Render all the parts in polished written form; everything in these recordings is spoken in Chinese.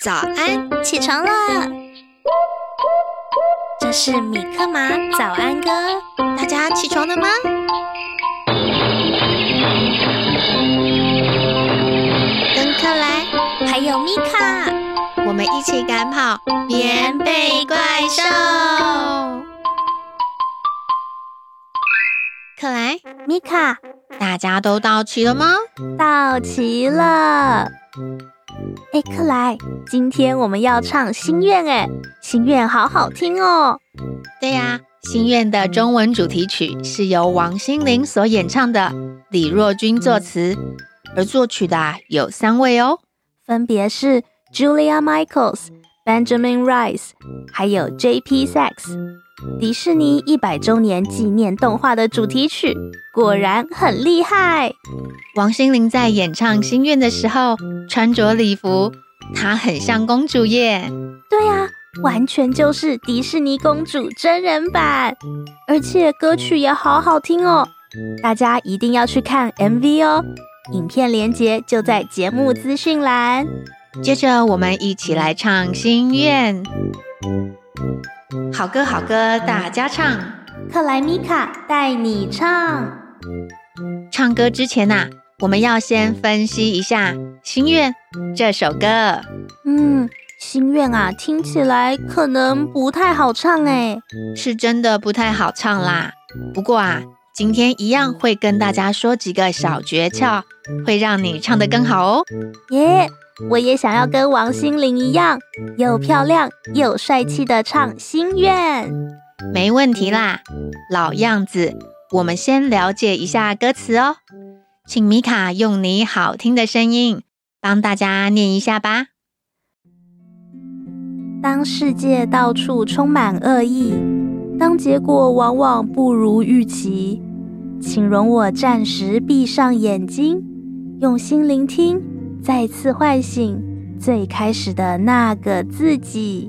早安，起床了。这是米克马早安歌，大家起床了吗？跟克莱还有米卡，我们一起赶跑棉被怪兽。克莱，米卡，大家都到齐了吗？ 到齐了。克莱，今天我们要唱心愿心愿好好听哦。 对呀，心愿的中文主题曲是由王心凌所演唱的，李若君作词，而作曲的有3位哦， 分别是 Julia Michaels、Benjamin Rice 还有 JP Saxe。迪士尼100周年纪念动画的主题曲，果然很厉害。 王心凌在演唱心愿的时候穿着礼服，她很像公主耶。 对啊，完全就是迪士尼公主真人版，而且歌曲也好好听哦，大家一定要去看 MV 哦，影片连结就在节目资讯栏。 接着我们一起来唱心愿。好歌好歌大家唱， 克莱米卡带你唱。 唱歌之前我们要先分析一下心愿这首歌。 心愿听起来可能不太好唱是真的不太好唱啦。不过今天一样会跟大家说几个小诀窍，会让你唱得更好哦。 我也想要跟王心凌一样，又漂亮又帅气的唱心愿。 没问题啦，老样子，我们先了解一下歌词哦。请米卡用你好听的声音帮大家念一下吧。 当世界到处充满恶意，当结果往往不如预期，请容我暂时闭上眼睛，用心聆听，再次唤醒最开始的那个自己。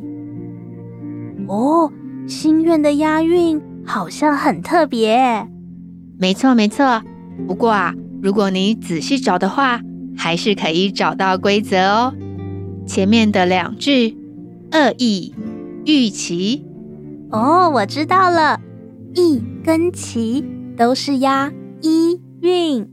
心愿的押韵好像很特别。 没错没错，不过如果你仔细找的话，还是可以找到规则哦。前面的2句恶意、预期。 我知道了，意跟期都是押一韵。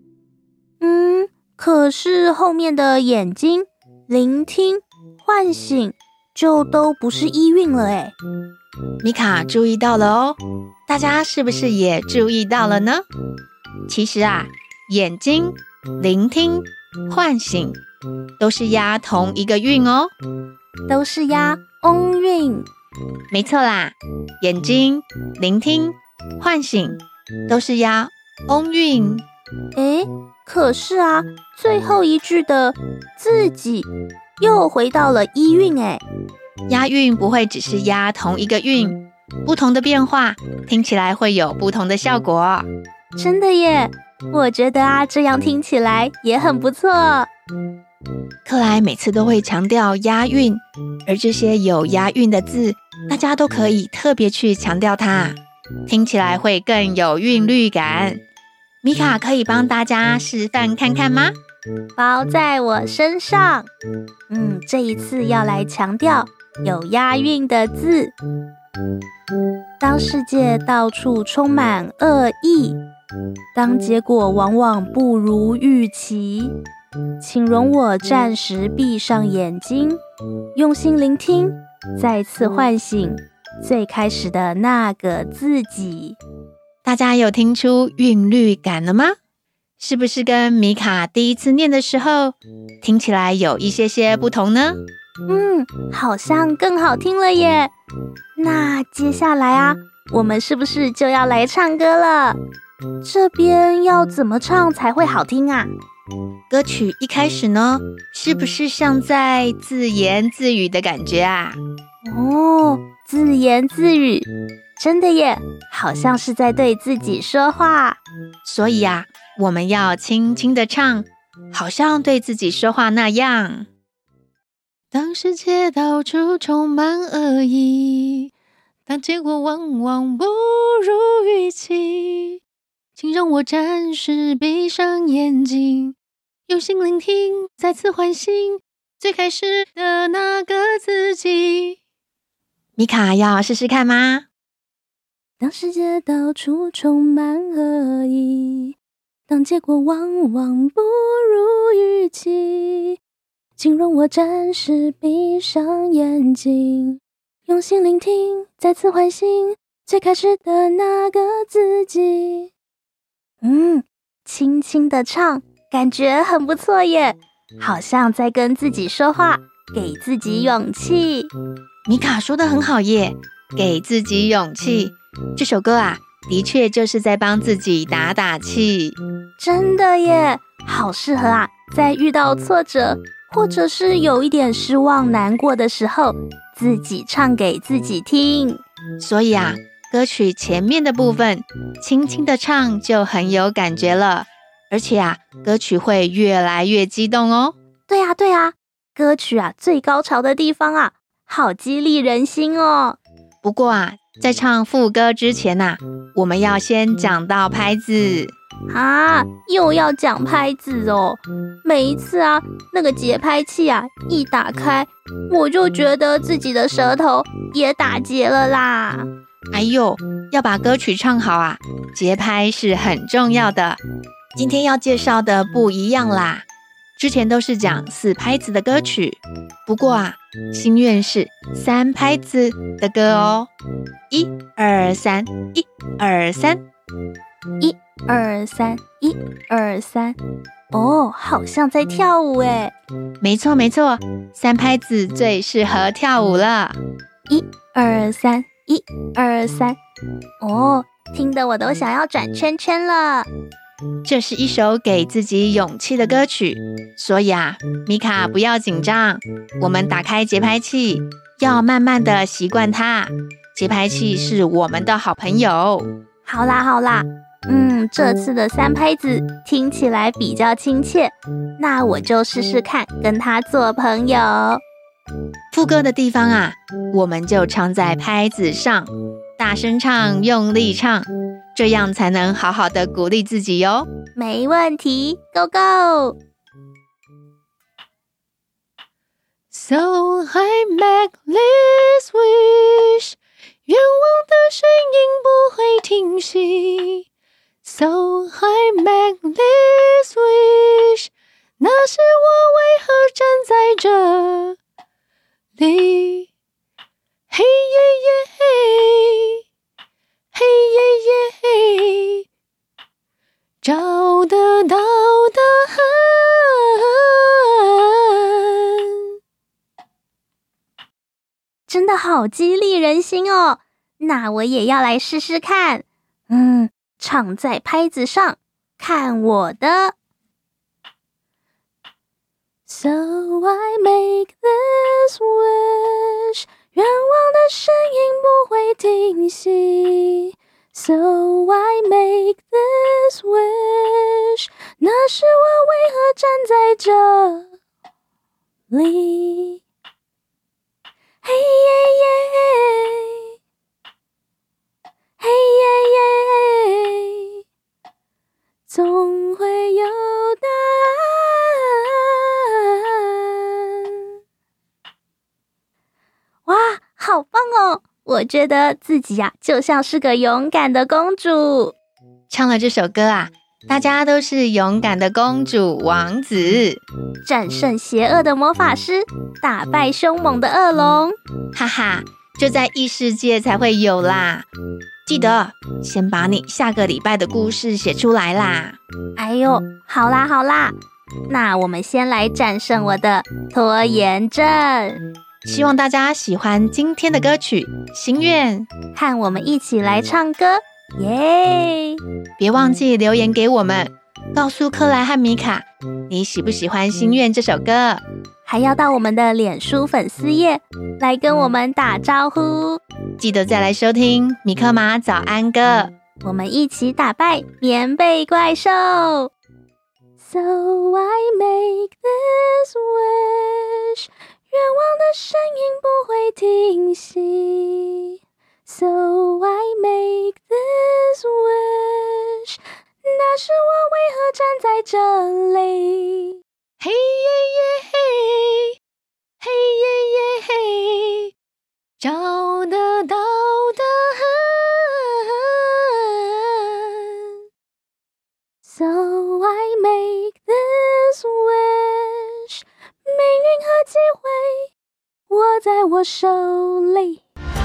可是后面的眼睛、聆听、唤醒就都不是一韵了米卡注意到了哦，大家是不是也注意到了呢？其实眼睛、聆听、唤醒都是押同一个韵哦， 都是押翁韵。 没错啦，眼睛、聆听、唤醒都是押翁韵。 可是最后一句的自己又回到了一韵押韵不会只是押同一个韵，不同的变化听起来会有不同的效果。 真的耶，我觉得这样听起来也很不错。 克莱每次都会强调押韵，而这些有押韵的字，大家都可以特别去强调它，听起来会更有韵律感。米卡可以帮大家示范看看吗？ 包在我身上。这一次要来强调有押韵的字。当世界到处充满恶意，当结果往往不如预期，请容我暂时闭上眼睛，用心聆听，再次唤醒最开始的那个自己。 大家有听出韵律感了吗？是不是跟米卡第一次念的时候听起来有一些不同呢？ 好像更好听了耶。那接下来我们是不是就要来唱歌了？这边要怎么唱才会好听歌曲一开始呢，是不是像在自言自语的感觉自言自语，真的耶，好像是在对自己说话。 所以我们要轻轻的唱，好像对自己说话那样。当世界到处充满恶意，当结果往往不如预期，请让我暂时闭上眼睛，用心聆听，再次唤醒最开始的那个自己。米卡要试试看吗？ 当世界到处充满恶意，当结果往往不如预期，请容我暂时闭上眼睛，用心聆听，再次唤醒最开始的那个自己。轻轻的唱，感觉很不错耶，好像在跟自己说话，给自己勇气。 米卡说得很好耶，给自己勇气。这首歌啊，的确就是在帮自己打打气。 真的耶，好适合啊，在遇到挫折或者是有一点失望难过的时候，自己唱给自己听。 所以啊，歌曲前面的部分轻轻的唱就很有感觉了，而且啊，歌曲会越来越激动哦。 对啊，歌曲啊最高潮的地方啊，好激励人心哦。 不过啊，在唱副歌之前啊，我们要先讲到拍子啊，又要讲拍子哦。每一次啊，那个节拍器啊一打开，我就觉得自己的舌头也打结了啦。 哎呦，要把歌曲唱好啊，节拍是很重要的。今天要介绍的不一样啦，之前都是讲4拍子的歌曲，不过啊，心愿是3拍子的歌哦。1、2、3，1、2、3，1、 2、3，1、2、3。哦，好像在跳舞诶。 没错，3拍子最适合跳舞了。 1、2、3，1、2、3。哦，听得我都想要转圈圈了。 这是一首给自己勇气的歌曲，所以啊，米卡不要紧张，我们打开节拍器，要慢慢的习惯它。节拍器是我们的好朋友。 好啦，这次的3拍子听起来比较亲切，那我就试试看跟他做朋友。 副歌的地方啊，我们就唱在拍子上，大声唱，用力唱，这样才能好好的鼓励自己哟。 没问题 ，Go Go！ So I make this wish， 愿望的声音不会停息。So I make this wish， 那时我为何站在这里？嘿耶耶嘿，嘿耶耶嘿，找得到答案。 真的好激励人心哦，那我也要来试试看。唱在拍子上，看我的。So I make this wish， 愿望的声音不会停息。So I make this wish， 那时我为何站在这里？嘿耶耶，嘿耶耶，总会有答案。哇，好棒哦！我觉得自己呀，就像是个勇敢的公主。 唱了这首歌啊，大家都是勇敢的公主王子， 战胜邪恶的魔法师，打败凶猛的恶龙。 哈哈，这在异世界才会有啦。记得先把你下个礼拜的故事写出来啦。 哎呦，好啦，那我们先来战胜我的拖延症。 希望大家喜欢今天的歌曲《心愿》， 和我们一起来唱歌，耶！ 别忘记留言给我们，告诉克莱和米卡你喜不喜欢《心愿》这首歌， 还要到我们的脸书粉丝页来跟我们打招呼。 记得再来收听米克马早安歌， 我们一起打败棉被怪兽。So I make this wish， 愿望的声音不会停息。So I make this wish， 那时我为何站在这里？ 嘿耶耶嘿。 机会握在我手里。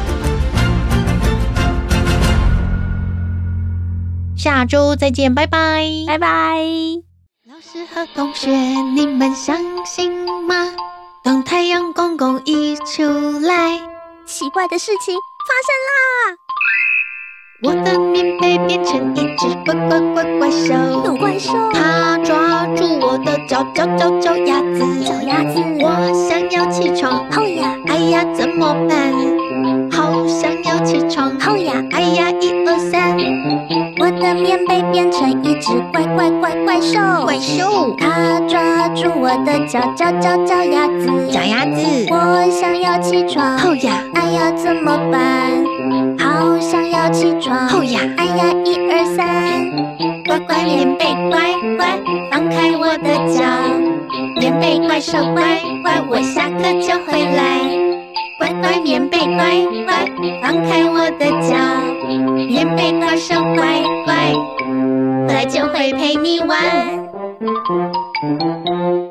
下周再见，拜拜， 拜拜。 老师和同学，你们相信吗？当太阳公公一出来， 奇怪的事情发生啦！ 我的棉被变成一只怪怪怪怪兽， 有怪兽， 它抓住我的脚丫子，我想要起床， 后呀， 哎呀怎么办？好想要起床， 后呀， 哎呀1、2、3， 我的棉被变成一只怪兽，它抓住我的脚丫子，我想要起床， 后呀， 哎呀怎么办？好想要起床， 后呀， 哎呀1、2、3， 乖乖棉被乖乖，放开我的脚，棉被怪兽乖乖，我下课就回来。乖乖棉被乖乖，放开我的脚，棉被怪兽乖乖，回来就会陪你玩。